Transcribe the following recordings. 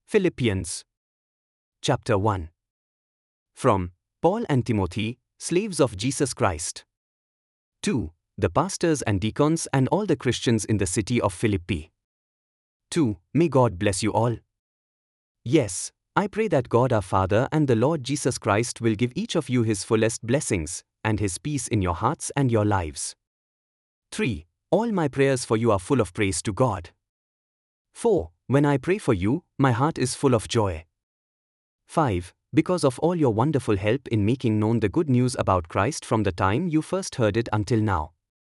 Philippians. Chapter 1. From Paul and Timothy, slaves of Jesus Christ. 2. The pastors and deacons and all the Christians in the city of Philippi. 2. May God bless you all. Yes, I pray that God our Father and the Lord Jesus Christ will give each of you His fullest blessings, and His peace in your hearts and your lives. 3. All my prayers for you are full of praise to God. 4. When I pray for you, my heart is full of joy. 5. Because of all your wonderful help in making known the good news about Christ from the time you first heard it until now.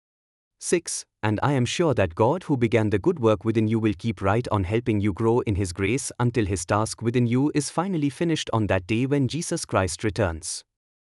6. And I am sure that God who began the good work within you will keep right on helping you grow in His grace until His task within you is finally finished on that day when Jesus Christ returns.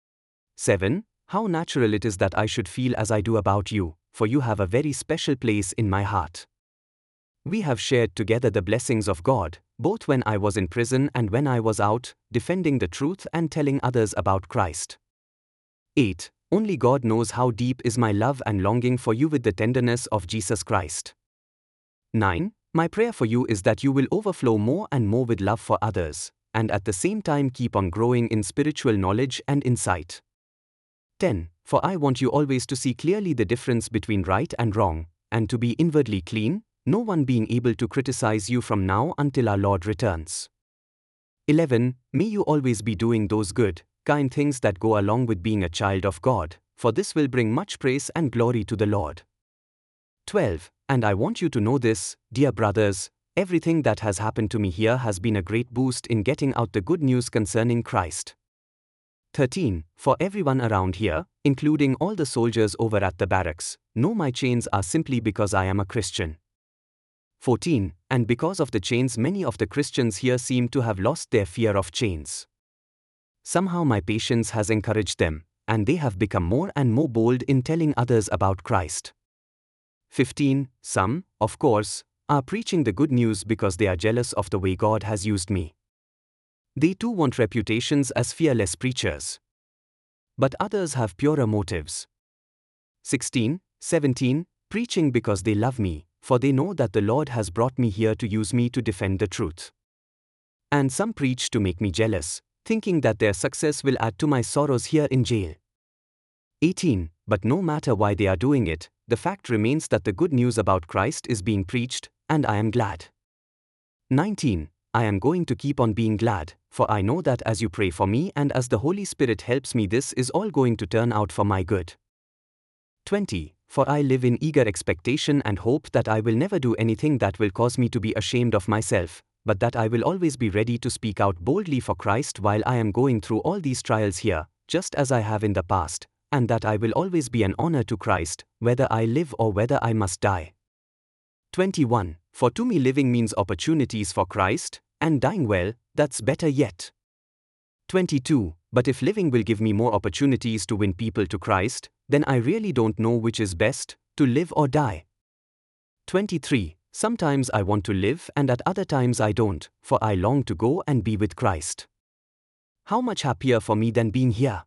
7. How natural it is that I should feel as I do about you, for you have a very special place in my heart. We have shared together the blessings of God, both when I was in prison and when I was out, defending the truth and telling others about Christ. 8. Only God knows how deep is my love and longing for you with the tenderness of Jesus Christ. 9. My prayer for you is that you will overflow more and more with love for others, and at the same time keep on growing in spiritual knowledge and insight. 10. For I want you always to see clearly the difference between right and wrong, and to be inwardly clean, no one being able to criticize you from now until our Lord returns. 11. May you always be doing those good, kind things that go along with being a child of God, for this will bring much praise and glory to the Lord. 12. And I want you to know this, dear brothers, everything that has happened to me here has been a great boost in getting out the good news concerning Christ. 13. For everyone around here, including all the soldiers over at the barracks, know my chains are simply because I am a Christian. 14. And because of the chains, many of the Christians here seem to have lost their fear of chains. Somehow my patience has encouraged them, and they have become more and more bold in telling others about Christ. 15. Some, of course, are preaching the good news because they are jealous of the way God has used me. They too want reputations as fearless preachers. But others have purer motives. 16. 17. Preaching because they love me, for they know that the Lord has brought me here to use me to defend the truth. And some preach to make me jealous, thinking that their success will add to my sorrows here in jail. 18. But no matter why they are doing it, the fact remains that the good news about Christ is being preached, and I am glad. 19. I am going to keep on being glad, for I know that as you pray for me and as the Holy Spirit helps me, this is all going to turn out for my good. 20. For I live in eager expectation and hope that I will never do anything that will cause me to be ashamed of myself, but that I will always be ready to speak out boldly for Christ while I am going through all these trials here, just as I have in the past, and that I will always be an honor to Christ, whether I live or whether I must die. 21. For to me living means opportunities for Christ, and dying well, that's better yet. 22. But if living will give me more opportunities to win people to Christ, then I really don't know which is best, to live or die. 23. Sometimes I want to live and at other times I don't, for I long to go and be with Christ. How much happier for me than being here?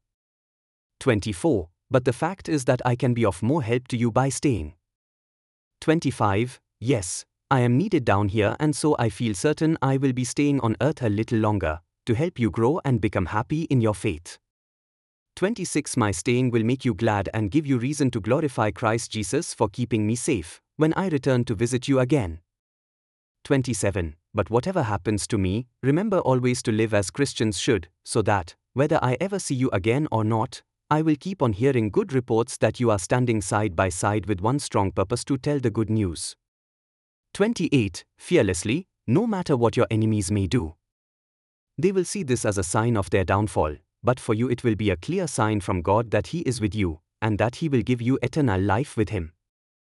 24. But the fact is that I can be of more help to you by staying. 25. Yes, I am needed down here and so I feel certain I will be staying on earth a little longer, to help you grow and become happy in your faith. 26. My staying will make you glad and give you reason to glorify Christ Jesus for keeping me safe, when I return to visit you again. 27. But whatever happens to me, remember always to live as Christians should, so that, whether I ever see you again or not, I will keep on hearing good reports that you are standing side by side with one strong purpose to tell the good news. 28. Fearlessly, no matter what your enemies may do. They will see this as a sign of their downfall, but for you it will be a clear sign from God that He is with you, and that He will give you eternal life with Him.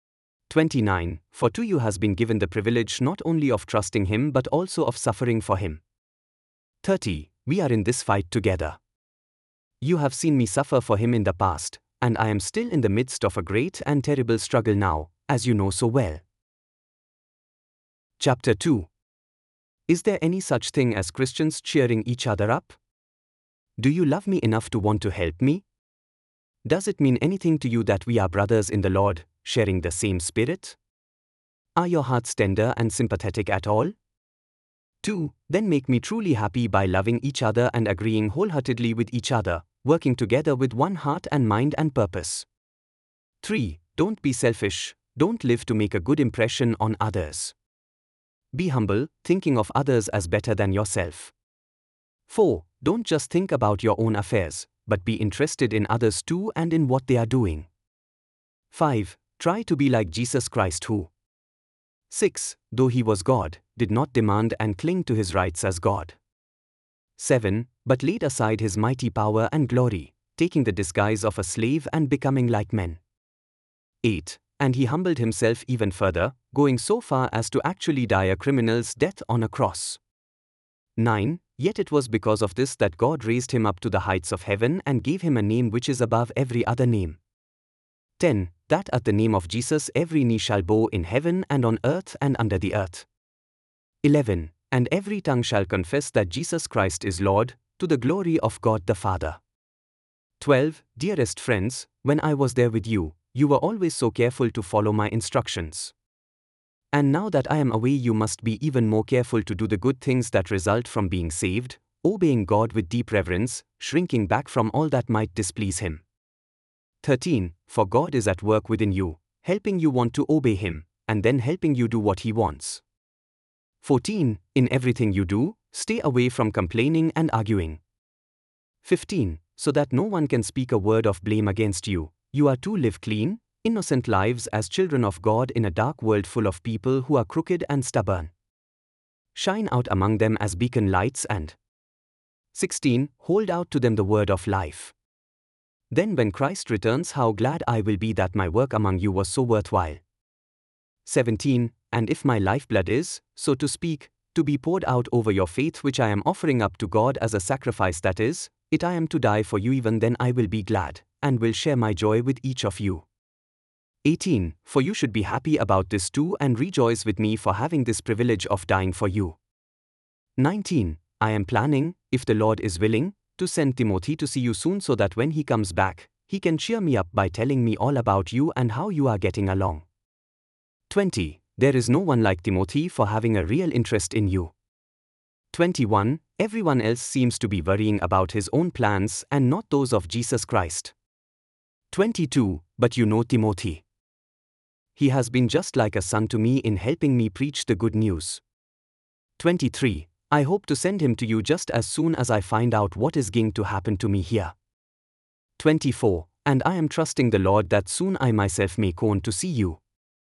29. For to you has been given the privilege not only of trusting Him but also of suffering for Him. 30. We are in this fight together. You have seen me suffer for Him in the past, and I am still in the midst of a great and terrible struggle now, as you know so well. Chapter 2. Is there any such thing as Christians cheering each other up? Do you love me enough to want to help me? Does it mean anything to you that we are brothers in the Lord, sharing the same Spirit? Are your hearts tender and sympathetic at all? 2. Then make me truly happy by loving each other and agreeing wholeheartedly with each other, working together with one heart and mind and purpose. 3. Don't be selfish, don't live to make a good impression on others. Be humble, thinking of others as better than yourself. 4. Don't just think about your own affairs, but be interested in others too and in what they are doing. 5. Try to be like Jesus Christ who 6. Though he was God, did not demand and cling to his rights as God. 7. But laid aside his mighty power and glory, taking the disguise of a slave and becoming like men. 8. And he humbled himself even further, going so far as to actually die a criminal's death on a cross. 9. Yet it was because of this that God raised him up to the heights of heaven and gave him a name which is above every other name. 10. That at the name of Jesus every knee shall bow in heaven and on earth and under the earth. 11. And every tongue shall confess that Jesus Christ is Lord, to the glory of God the Father. 12. Dearest friends, when I was there with you, you were always so careful to follow my instructions. And now that I am away, you must be even more careful to do the good things that result from being saved, obeying God with deep reverence, shrinking back from all that might displease Him. 13. For God is at work within you, helping you want to obey Him, and then helping you do what He wants. 14. In everything you do, stay away from complaining and arguing. 15. So that no one can speak a word of blame against you, you are to live clean, innocent lives as children of God in a dark world full of people who are crooked and stubborn. Shine out among them as beacon lights and 16. Hold out to them the word of life. Then when Christ returns, how glad I will be that my work among you was so worthwhile. 17. And if my lifeblood is, so to speak, to be poured out over your faith which I am offering up to God as a sacrifice, that is, it I am to die for you, even then I will be glad, and will share my joy with each of you. 18. For you should be happy about this too and rejoice with me for having this privilege of dying for you. 19. I am planning, if the Lord is willing, to send Timothy to see you soon so that when he comes back, he can cheer me up by telling me all about you and how you are getting along. 20. There is no one like Timothy for having a real interest in you. 21. Everyone else seems to be worrying about his own plans and not those of Jesus Christ. 22. But you know Timothy. He has been just like a son to me in helping me preach the good news. 23. I hope to send him to you just as soon as I find out what is going to happen to me here. 24. And I am trusting the Lord that soon I myself may come to see you.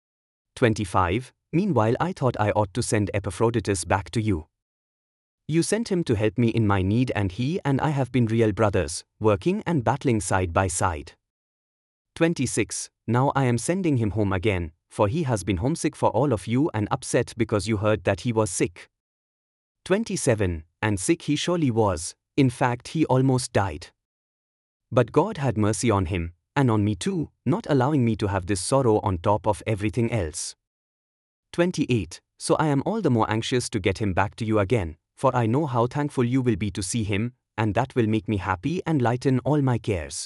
25. Meanwhile I thought I ought to send Epaphroditus back to you. You sent him to help me in my need, and he and I have been real brothers, working and battling side by side. 26. Now I am sending him home again, for he has been homesick for all of you and upset because you heard that he was sick. 27. And sick he surely was, in fact he almost died. But God had mercy on him, and on me too, not allowing me to have this sorrow on top of everything else. 28. So I am all the more anxious to get him back to you again, for I know how thankful you will be to see him, and that will make me happy and lighten all my cares.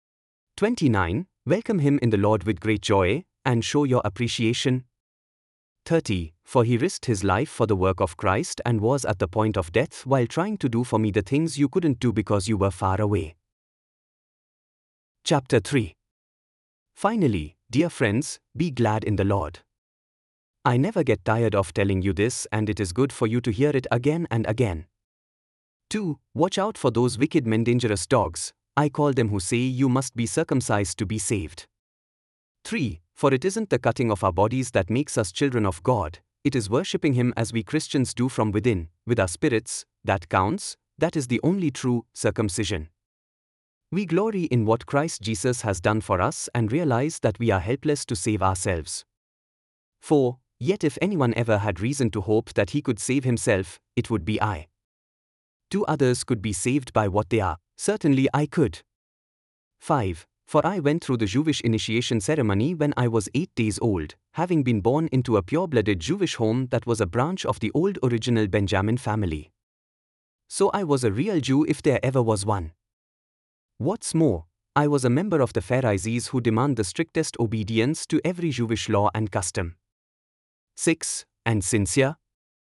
29. Welcome him in the Lord with great joy, and show your appreciation. 30. For he risked his life for the work of Christ and was at the point of death while trying to do for me the things you couldn't do because you were far away. Chapter 3. Finally, dear friends, be glad in the Lord. I never get tired of telling you this, and it is good for you to hear it again and again. 2. Watch out for those wicked men, dangerous dogs, I call them, who say you must be circumcised to be saved. 3. For it isn't the cutting of our bodies that makes us children of God, it is worshipping Him as we Christians do from within, with our spirits, that counts, that is the only true circumcision. We glory in what Christ Jesus has done for us and realize that we are helpless to save ourselves. 4. Yet if anyone ever had reason to hope that he could save himself, it would be I. 2 others could be saved by what they are, certainly I could. 5. For I went through the Jewish initiation ceremony when I was 8 days old, having been born into a pure-blooded Jewish home that was a branch of the old original Benjamin family. So I was a real Jew if there ever was one. What's more, I was a member of the Pharisees who demand the strictest obedience to every Jewish law and custom. 6. And sincere?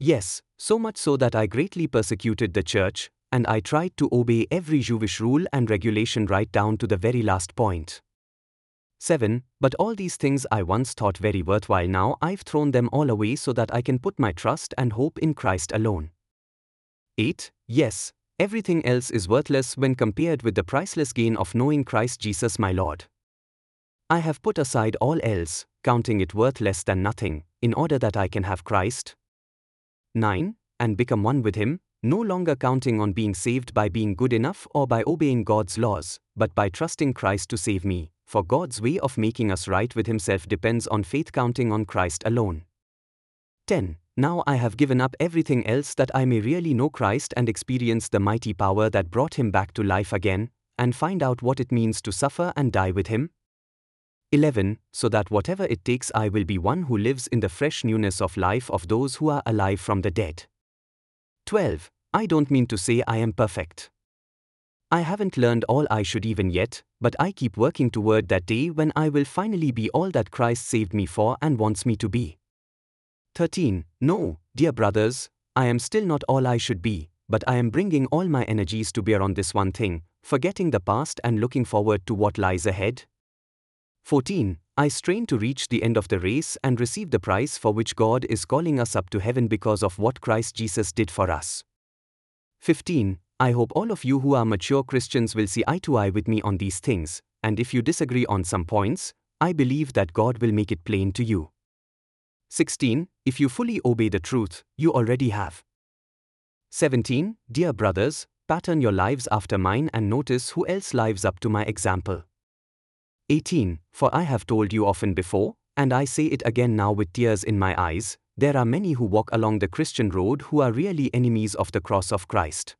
Yes, so much so that I greatly persecuted the church, and I tried to obey every Jewish rule and regulation right down to the very last point. 7. But all these things I once thought very worthwhile, now I've thrown them all away so that I can put my trust and hope in Christ alone. 8. Yes, everything else is worthless when compared with the priceless gain of knowing Christ Jesus my Lord. I have put aside all else, counting it worth less than nothing, in order that I can have Christ. 9. And become one with Him, no longer counting on being saved by being good enough or by obeying God's laws, but by trusting Christ to save me, for God's way of making us right with Himself depends on faith, counting on Christ alone. 10. Now I have given up everything else that I may really know Christ and experience the mighty power that brought Him back to life again, and find out what it means to suffer and die with Him. 11. So that whatever it takes I will be one who lives in the fresh newness of life of those who are alive from the dead. 12. I don't mean to say I am perfect. I haven't learned all I should even yet, but I keep working toward that day when I will finally be all that Christ saved me for and wants me to be. 13. No, dear brothers, I am still not all I should be, but I am bringing all my energies to bear on this one thing, forgetting the past and looking forward to what lies ahead. 14. I strain to reach the end of the race and receive the prize for which God is calling us up to heaven because of what Christ Jesus did for us. 15. I hope all of you who are mature Christians will see eye to eye with me on these things, and if you disagree on some points, I believe that God will make it plain to you. 16. If you fully obey the truth, you already have. 17. Dear brothers, pattern your lives after mine and notice who else lives up to my example. 18. For I have told you often before, and I say it again now with tears in my eyes, there are many who walk along the Christian road who are really enemies of the cross of Christ.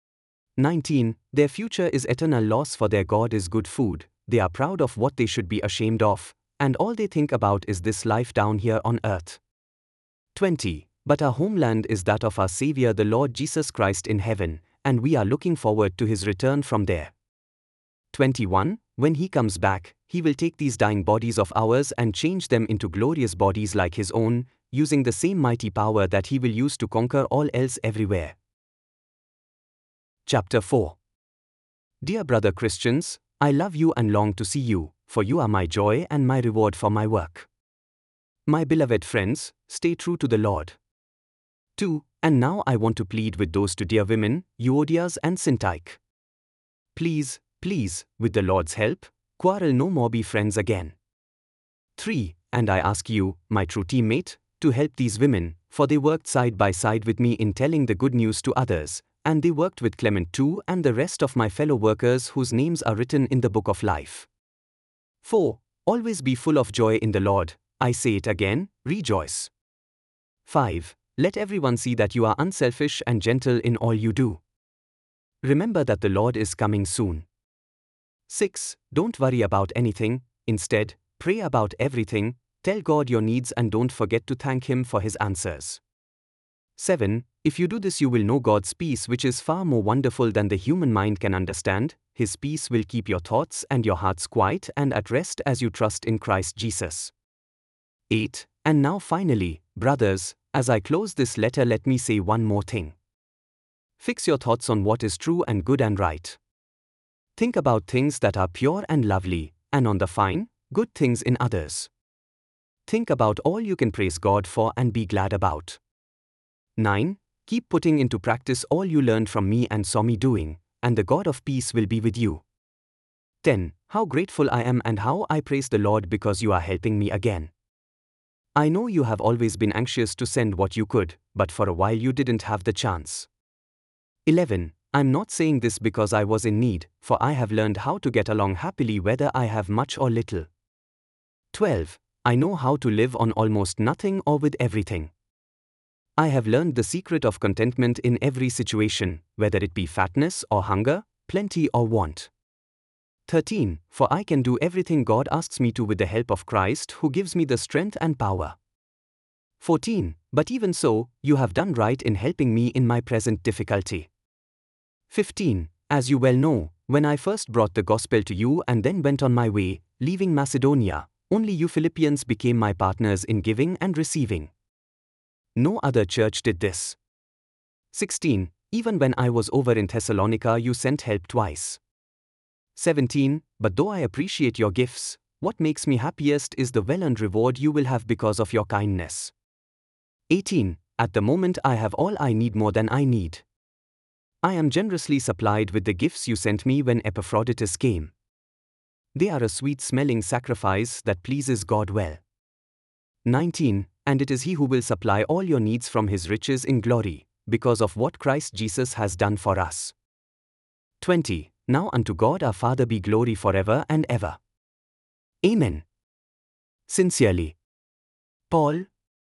19. Their future is eternal loss, for their God is good food, they are proud of what they should be ashamed of, and all they think about is this life down here on earth. 20. But our homeland is that of our Savior the Lord Jesus Christ in heaven, and we are looking forward to His return from there. 21. When He comes back, He will take these dying bodies of ours and change them into glorious bodies like His own, using the same mighty power that He will use to conquer all else everywhere. Chapter 4. Dear brother Christians, I love you and long to see you, for you are my joy and my reward for my work. My beloved friends, stay true to the Lord. 2. And now I want to plead with those two dear women, Euodias and Syntyche. Please, with the Lord's help, quarrel no more, be friends again. 3. And I ask you, my true teammate, to help these women, for they worked side by side with me in telling the good news to others, and they worked with Clement too and the rest of my fellow workers whose names are written in the book of life. 4. Always be full of joy in the Lord, I say it again, rejoice. 5. Let everyone see that you are unselfish and gentle in all you do. Remember that the Lord is coming soon. 6. Don't worry about anything, instead, pray about everything, tell God your needs and don't forget to thank Him for His answers. 7. If you do this you will know God's peace, which is far more wonderful than the human mind can understand. His peace will keep your thoughts and your hearts quiet and at rest as you trust in Christ Jesus. 8. And now finally, brothers, as I close this letter let me say one more thing. Fix your thoughts on what is true and good and right. Think about things that are pure and lovely, and on the fine, good things in others. Think about all you can praise God for and be glad about. 9. Keep putting into practice all you learned from me and saw me doing, and the God of peace will be with you. 10. How grateful I am and how I praise the Lord because you are helping me again. I know you have always been anxious to send what you could, but for a while you didn't have the chance. 11. I'm not saying this because I was in need, for I have learned how to get along happily whether I have much or little. 12. I know how to live on almost nothing or with everything. I have learned the secret of contentment in every situation, whether it be fatness or hunger, plenty or want. 13. For I can do everything God asks me to with the help of Christ who gives me the strength and power. 14. But even so, you have done right in helping me in my present difficulty. 15. As you well know, when I first brought the gospel to you and then went on my way, leaving Macedonia, only you Philippians became my partners in giving and receiving. No other church did this. 16. Even when I was over in Thessalonica, you sent help twice. 17. But though I appreciate your gifts, what makes me happiest is the well-earned reward you will have because of your kindness. 18. At the moment I have all I need, more than I need. I am generously supplied with the gifts you sent me when Epaphroditus came. They are a sweet-smelling sacrifice that pleases God well. 19. And it is He who will supply all your needs from His riches in glory, because of what Christ Jesus has done for us. 20. Now unto God our Father be glory forever and ever. Amen. Sincerely, Paul.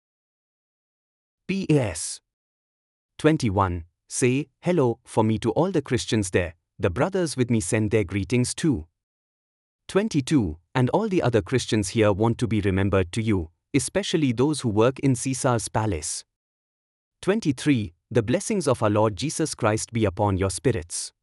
P.S. 21. Say hello for me to all the Christians there. The brothers with me send their greetings too. 22. And all the other Christians here want to be remembered to you, especially those who work in Caesar's palace. 23. The blessings of our Lord Jesus Christ be upon your spirits.